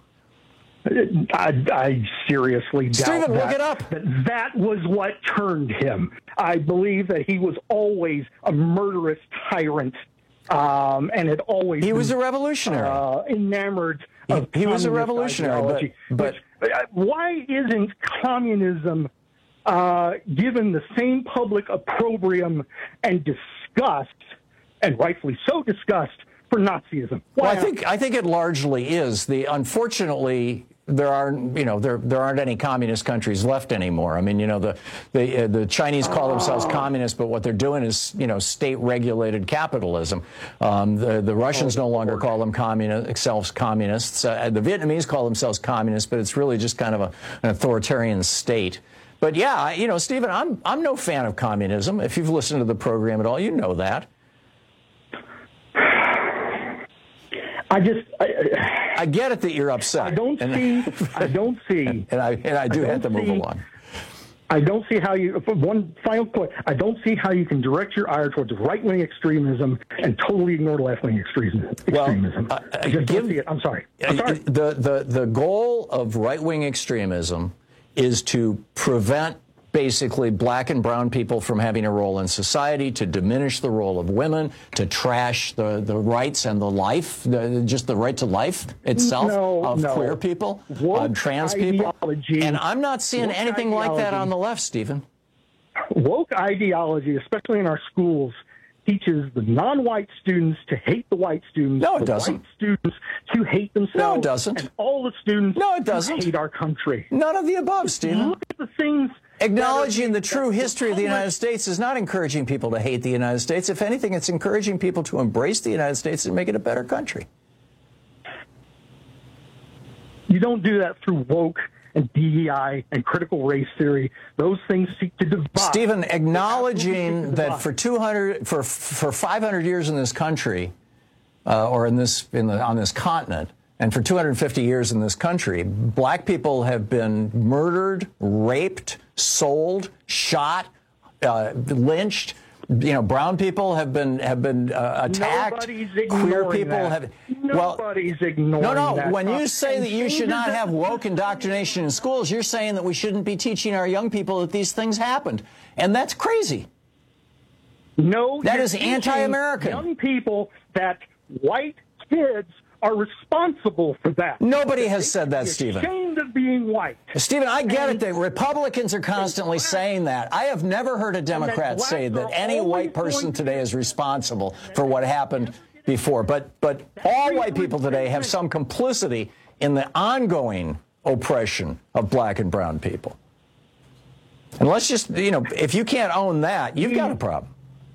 I seriously doubt Stephen, look it up. That was what turned him. I believe that he was always a murderous tyrant, and had always he was a revolutionary, enamored of he was a revolutionary. But why isn't communism given the same public opprobrium and disgust, and rightfully so disgust, for Nazism? Well, I think it largely is. Unfortunately, there aren't any communist countries left anymore. I mean, the Chinese call themselves communists, but what they're doing is, state regulated capitalism. The Russians no longer call themselves communists. The Vietnamese call themselves communists, but it's really just kind of an authoritarian state. But yeah, Stephen, I'm no fan of communism. If you've listened to the program at all, you know that. I get it that you're upset. I don't see. And I do have to move along. I don't see how you, one final point, I don't see how you can direct your ire towards right-wing extremism and totally ignore left-wing extremism. I just don't see it. I'm sorry. The goal of right-wing extremism is to prevent basically black and brown people from having a role in society, to diminish the role of women, to trash the rights and the life, just the right to life itself of queer people, trans people. And I'm not seeing anything like that on the left, Stephen. Woke ideology, especially in our schools, teaches the non-white students to hate the white students. No, it doesn't. White students to hate themselves. No, it doesn't. And all the students to hate our country. None of the above, Stephen. Look at the things. Acknowledging the true history of the United States is not encouraging people to hate the United States. If anything, it's encouraging people to embrace the United States and make it a better country. You don't do that through woke and DEI and critical race theory. Those things seek to divide. Stephen, acknowledging that for 500 years in this country, or on this continent, and for 250 years in this country, black people have been murdered, raped, sold, shot, lynched. Brown people have been attacked. Queer people have. Nobody's ignoring that. When you say that you should not have woke indoctrination in schools, you're saying that we shouldn't be teaching our young people that these things happened, and that's crazy. No, that is anti-American. Young people that white kids are responsible for that. Nobody has said that, Stephen. Ashamed of being white. Stephen, I get it that Republicans are constantly saying that. I have never heard a Democrat say that any white person today is responsible for what happened before. But all white people today have some complicity in the ongoing oppression of black and brown people. And let's just, if you can't own that, you've got a problem.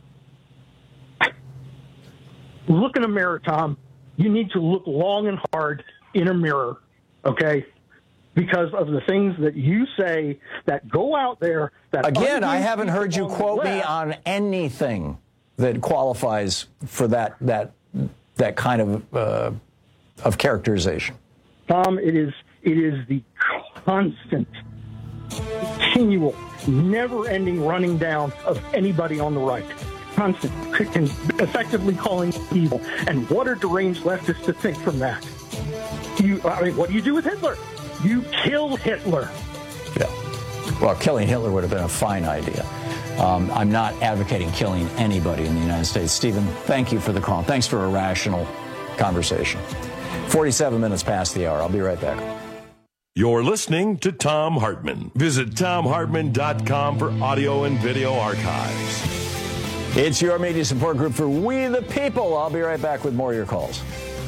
Look in a mirror, Tom. You need to look long and hard in a mirror, okay? Because of the things that you say that go out there. That again, I haven't heard you quote me on anything that qualifies for that kind of characterization. Tom, it is the constant, continual, never-ending running down of anybody on the right. Constant, effectively calling evil. And what are deranged leftists to think from that? What do you do with Hitler? You kill Hitler. Yeah. Well, killing Hitler would have been a fine idea. I'm not advocating killing anybody in the United States. Stephen, thank you for the call. Thanks for a rational conversation. 47 minutes past the hour. I'll be right back. You're listening to Thom Hartmann. Visit ThomHartmann.com for audio and video archives. It's your media support group for We the People. I'll be right back with more of your calls.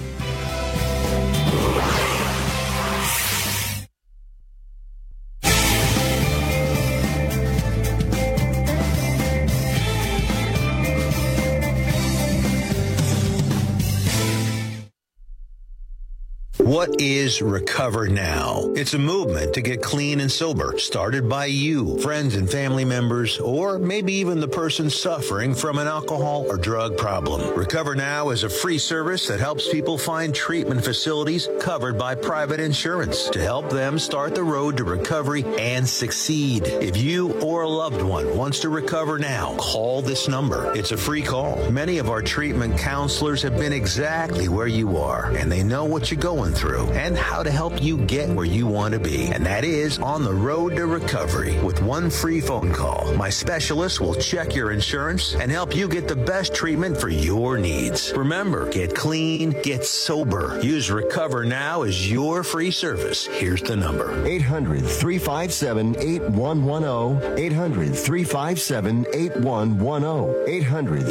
What is Recover Now? It's a movement to get clean and sober, started by you, friends and family members, or maybe even the person suffering from an alcohol or drug problem. Recover Now is a free service that helps people find treatment facilities covered by private insurance to help them start the road to recovery and succeed. If you or a loved one wants to recover now, call this number. It's a free call. Many of our treatment counselors have been exactly where you are, and they know what you're going through and how to help you get where you want to be. And that is on the road to recovery. With one free phone call, my specialist will check your insurance and help you get the best treatment for your needs. Remember, get clean, get sober. Use Recover Now as your free service. Here's the number. 800-357-8110. 800-357-8110.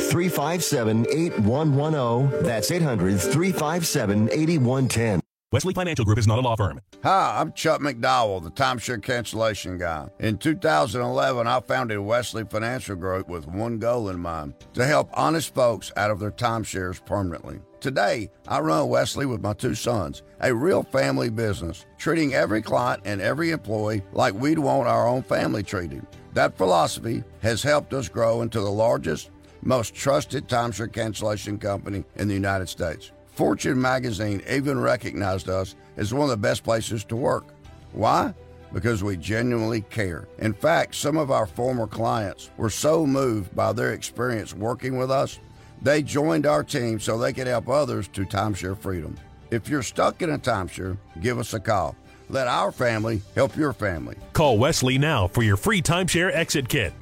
800-357-8110. That's 800-357-8110. Wesley Financial Group is not a law firm. Hi, I'm Chuck McDowell, the timeshare cancellation guy. In 2011, I founded Wesley Financial Group with one goal in mind, to help honest folks out of their timeshares permanently. Today, I run Wesley with my two sons, a real family business, treating every client and every employee like we'd want our own family treated. That philosophy has helped us grow into the largest, most trusted timeshare cancellation company in the United States. Fortune magazine even recognized us as one of the best places to work. Why? Because we genuinely care. In fact, some of our former clients were so moved by their experience working with us, they joined our team so they could help others to timeshare freedom. If you're stuck in a timeshare, give us a call. Let our family help your family. Call Wesley now for your free timeshare exit kit.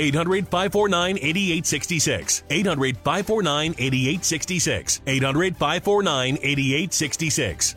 800-549-8866. 800-549-8866. 800-549-8866.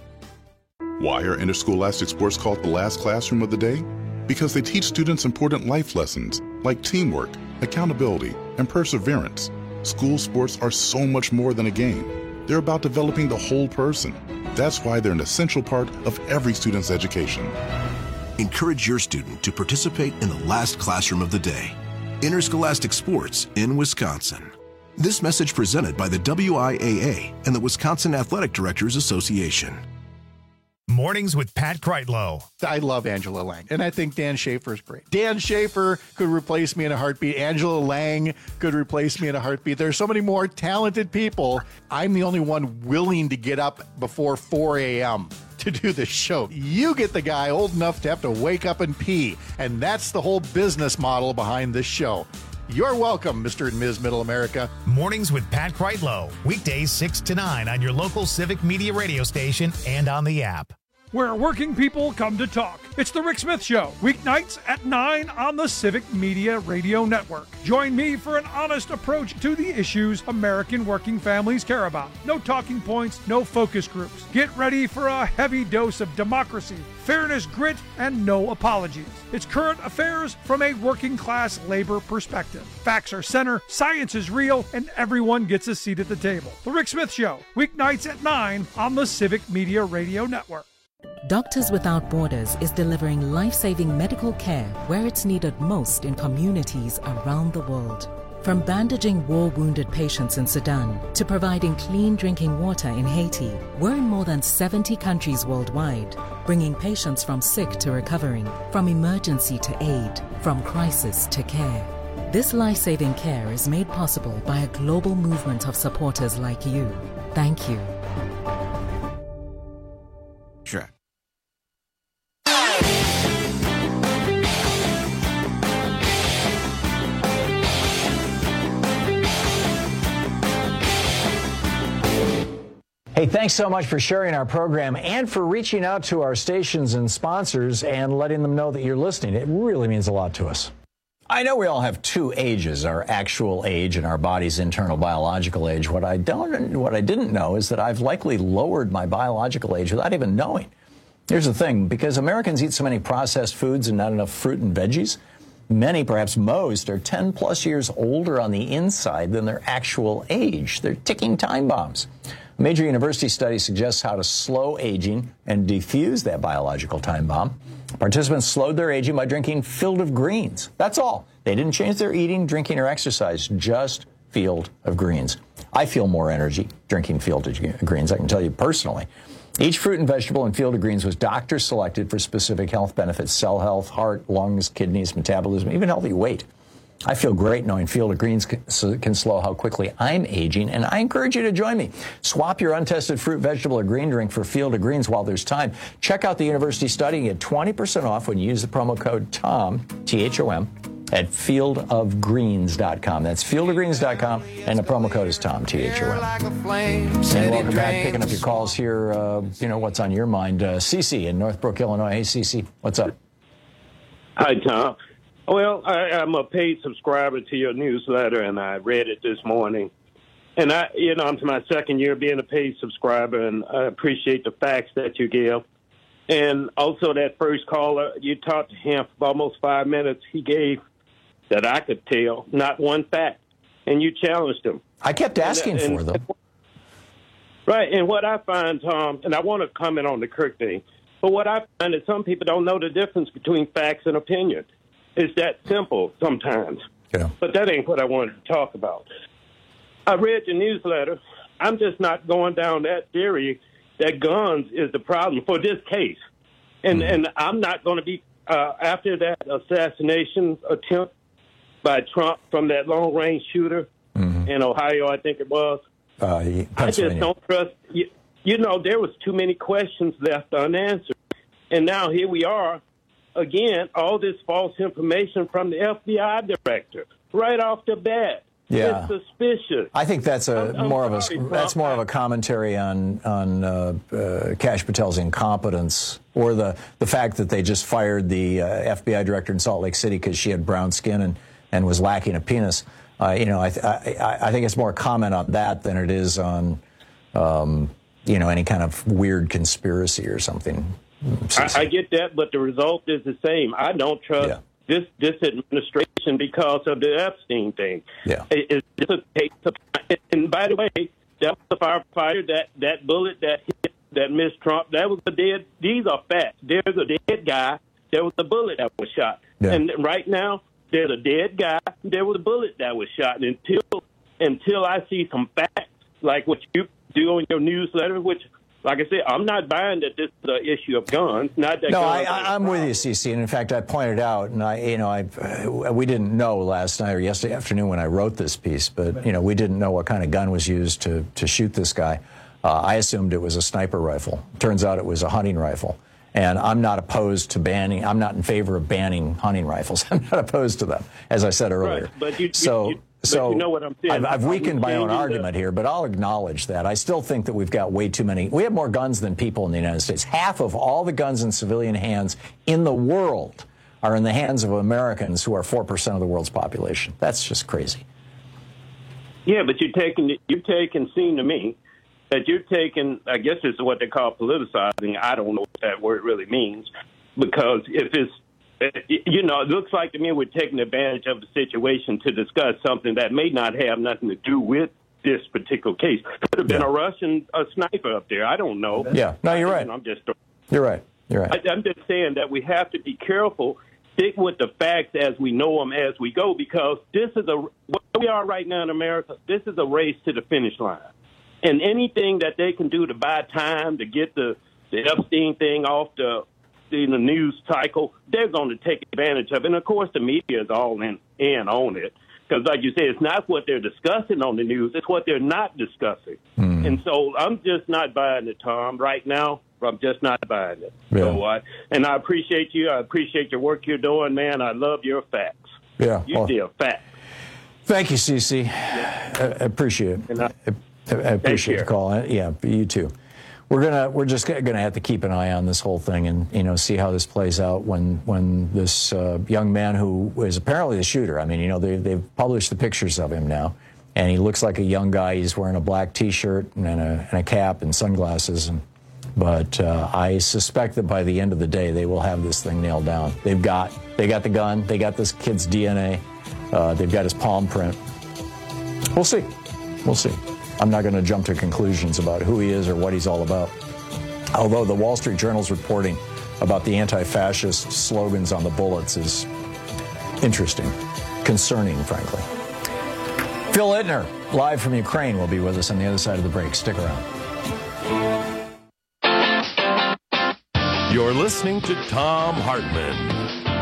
Why are interscholastic sports called the last classroom of the day? Because they teach students important life lessons like teamwork, accountability, and perseverance. School sports are so much more than a game. They're about developing the whole person. That's why they're an essential part of every student's education. Encourage your student to participate in the last classroom of the day. Interscholastic sports in Wisconsin. This message presented by the WIAA and the Wisconsin Athletic Directors Association. Mornings with Pat Kreitlow. I love Angela Lang, and I think Dan Schaefer is great. Dan Schaefer could replace me in a heartbeat. Angela Lang could replace me in a heartbeat. There's so many more talented people. I'm the only one willing to get up before 4 a.m. to do this show. You get the guy old enough to have to wake up and pee, and that's the whole business model behind this show. You're welcome, Mr. and Ms. Middle America. Mornings with Pat Kreitlow. Weekdays 6 to 9 on your local Civic Media radio station and on the app. Where working people come to talk. It's The Rick Smith Show, weeknights at 9 on the Civic Media Radio Network. Join me for an honest approach to the issues American working families care about. No talking points, no focus groups. Get ready for a heavy dose of democracy, fairness, grit, and no apologies. It's current affairs from a working class labor perspective. Facts are center, science is real, and everyone gets a seat at the table. The Rick Smith Show, weeknights at 9 on the Civic Media Radio Network. Doctors Without Borders is delivering life-saving medical care where it's needed most in communities around the world. From bandaging war-wounded patients in Sudan to providing clean drinking water in Haiti, we're in more than 70 countries worldwide, bringing patients from sick to recovering, from emergency to aid, from crisis to care. This life-saving care is made possible by a global movement of supporters like you. Thank you. Sure. Hey, thanks so much for sharing our program and for reaching out to our stations and sponsors and letting them know that you're listening. It really means a lot to us. I know we all have two ages, our actual age and our body's internal biological age. What I didn't know is that I've likely lowered my biological age without even knowing. Here's the thing, because Americans eat so many processed foods and not enough fruit and veggies, many, perhaps most, are 10 plus years older on the inside than their actual age. They're ticking time bombs. A major university study suggests how to slow aging and defuse that biological time bomb. Participants slowed their aging by drinking Field of Greens. That's all. They didn't change their eating, drinking, or exercise, just Field of Greens. I feel more energy drinking Field of Greens, I can tell you personally. Each fruit and vegetable in Field of Greens was doctor selected for specific health benefits: cell health, heart, lungs, kidneys, metabolism, even healthy weight. I feel great knowing Field of Greens can slow how quickly I'm aging, and I encourage you to join me. Swap your untested fruit, vegetable, or green drink for Field of Greens while there's time. Check out the university study and get 20% off when you use the promo code TOM, T-H-O-M, at fieldofgreens.com. That's fieldofgreens.com, and the promo code is TOM, T-H-O-M. And welcome back, picking up your calls here. What's on your mind? Cece in Northbrook, Illinois. Hey, Cece, what's up? Hi, Tom. Well, I'm a paid subscriber to your newsletter, and I read it this morning. And I'm to my second year being a paid subscriber, and I appreciate the facts that you give. And also that first caller, you talked to him for almost 5 minutes. He gave, that I could tell, not one fact, and you challenged him. I kept asking for them. Right, and what I find, Tom, and I want to comment on the Kirk thing, but what I find is some people don't know the difference between facts and opinion. It's that simple sometimes. Yeah. But that ain't what I wanted to talk about. I read your newsletter. I'm just not going down that theory that guns is the problem for this case. And I'm not going to be, after that assassination attempt by Trump from that long-range shooter in Ohio, I think it was, I just don't trust. you know, there was too many questions left unanswered. And now here we are, again, all this false information from the FBI director right off the bat. Yeah. It's suspicious. I think that's more of a commentary on Kash Patel's incompetence, or the fact that they just fired the FBI director in Salt Lake City because she had brown skin and was lacking a penis. I think it's more a comment on that than it is on any kind of weird conspiracy or something. I get that, but the result is the same. I don't trust this administration because of the Epstein thing. Yeah. It's a case of, and by the way, that was the firefighter, that bullet that hit, that missed Trump, that was a dead, these are facts. There's a dead guy, there was a bullet that was shot. Yeah. And right now, there's a dead guy, there was a bullet that was shot. And until I see some facts, like what you do in your newsletter, which, like I said, I'm not buying that this is an issue of guns. Not that. No, I'm with you, CC. And in fact, I pointed out, and we didn't know last night or yesterday afternoon when I wrote this piece, but we didn't know what kind of gun was used to shoot this guy. I assumed it was a sniper rifle. Turns out it was a hunting rifle. And I'm not opposed to banning. I'm not in favor of banning hunting rifles. I'm not opposed to them, as I said earlier. Right. But So you know what I'm saying. I've weakened my own argument here, but I'll acknowledge that. I still think that we've got way too many. We have more guns than people in the United States. Half of all the guns in civilian hands in the world are in the hands of Americans, who are 4% of the world's population. That's just crazy. Yeah, but you're taking, seem to me, that you're taking, I guess this is what they call politicizing. I don't know what that word really means, because if it's, it looks like to me we're taking advantage of the situation to discuss something that may not have nothing to do with this particular case. Could have been a Russian sniper up there. I don't know. Yeah. No, you're right. You're right. I'm just saying that we have to be careful, stick with the facts as we know them as we go, because this is what we are right now in America. This is a race to the finish line. And anything that they can do to buy time to get the Epstein thing off the news cycle, they're going to take advantage of it. And, of course, the media is all in on it. Because, like you said, it's not what they're discussing on the news. It's what they're not discussing. And so I'm just not buying it, Tom. Right now, I'm just not buying it. Yeah. So, and I appreciate you. I appreciate your work you're doing, man. I love your facts. Yeah. You deal facts. Thank you, CC. Yeah. I appreciate it. I appreciate the call. Yeah, you too. We're just gonna have to keep an eye on this whole thing and see how this plays out when this young man, who is apparently the shooter. I mean, they've published the pictures of him now, and he looks like a young guy. He's wearing a black T-shirt and a cap and sunglasses. But I suspect that by the end of the day, they will have this thing nailed down. They got the gun. They got this kid's DNA. They've got his palm print. We'll see. I'm not going to jump to conclusions about who he is or what he's all about. Although the Wall Street Journal's reporting about the anti-fascist slogans on the bullets is interesting, concerning, frankly. Phil Ittner, live from Ukraine, will be with us on the other side of the break. Stick around. You're listening to Thom Hartmann.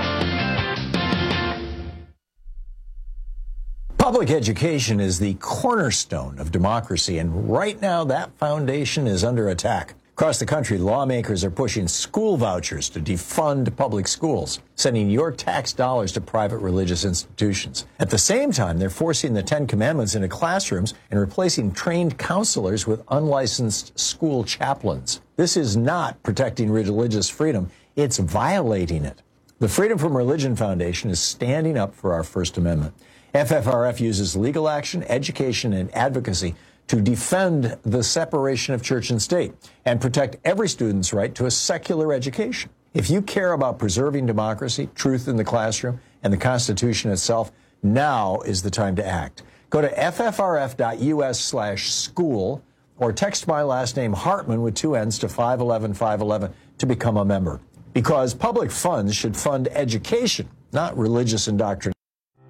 Public education is the cornerstone of democracy, and right now that foundation is under attack. Across the country, lawmakers are pushing school vouchers to defund public schools, sending your tax dollars to private religious institutions. At the same time, they're forcing the Ten Commandments into classrooms and replacing trained counselors with unlicensed school chaplains. This is not protecting religious freedom, it's violating it. The Freedom from Religion Foundation is standing up for our First Amendment. FFRF uses legal action, education, and advocacy to defend the separation of church and state and protect every student's right to a secular education. If you care about preserving democracy, truth in the classroom, and the Constitution itself, now is the time to act. Go to ffrf.us/school or text my last name Hartman with 2 N's to 511-511 to become a member. Because public funds should fund education, not religious indoctrination.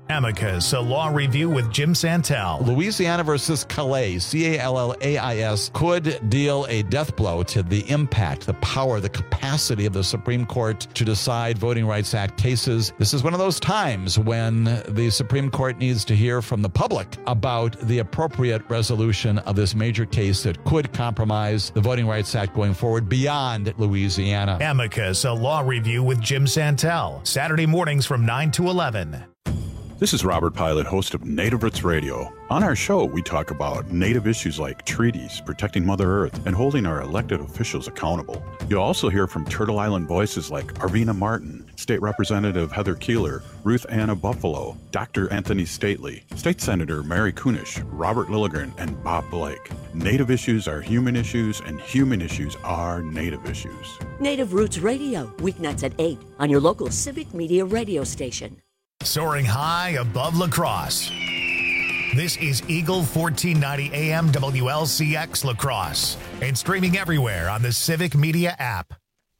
Amicus, a law review with Jim Santel. Louisiana versus Calais, Callais, could deal a death blow to the impact, the power, the capacity of the Supreme Court to decide Voting Rights Act cases. This is one of those times when the Supreme Court needs to hear from the public about the appropriate resolution of this major case that could compromise the Voting Rights Act going forward beyond Louisiana. Amicus, a law review with Jim Santel. Saturday mornings from 9 to 11. This is Robert Pilot, host of Native Roots Radio. On our show, we talk about Native issues like treaties, protecting Mother Earth, and holding our elected officials accountable. You'll also hear from Turtle Island voices like Arvina Martin, State Representative Heather Keeler, Ruth Anna Buffalo, Dr. Anthony Stately, State Senator Mary Kunish, Robert Lilligren, and Bob Blake. Native issues are human issues, and human issues are Native issues. Native Roots Radio, weeknights at 8 on your local Civic Media radio station. Soaring high above La Crosse. This is Eagle 1490 AM WLCX La Crosse and streaming everywhere on the Civic Media app.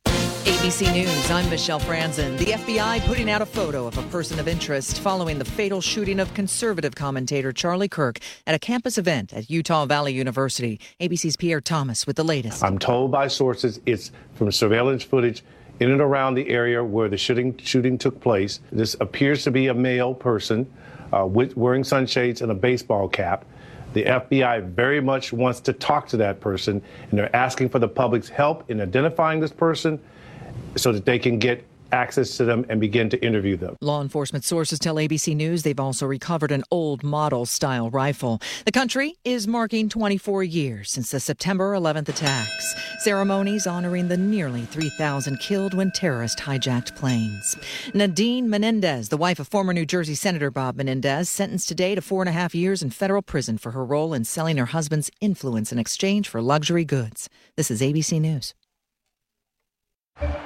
ABC News, I'm Michelle Franzen. The FBI putting out a photo of a person of interest following the fatal shooting of conservative commentator Charlie Kirk at a campus event at Utah Valley University. ABC's Pierre Thomas with the latest. I'm told by sources it's from surveillance footage in and around the area where the shooting took place. This appears to be a male person wearing sunshades and a baseball cap. The FBI very much wants to talk to that person, and they're asking for the public's help in identifying this person so that they can get access to them and begin to interview them. Law enforcement sources tell ABC News they've also recovered an old model-style rifle. The country is marking 24 years since the September 11th attacks. Ceremonies honoring the nearly 3,000 killed when terrorists hijacked planes. Nadine Menendez, the wife of former New Jersey Senator Bob Menendez, sentenced today to 4.5 years in federal prison for her role in selling her husband's influence in exchange for luxury goods. This is ABC News.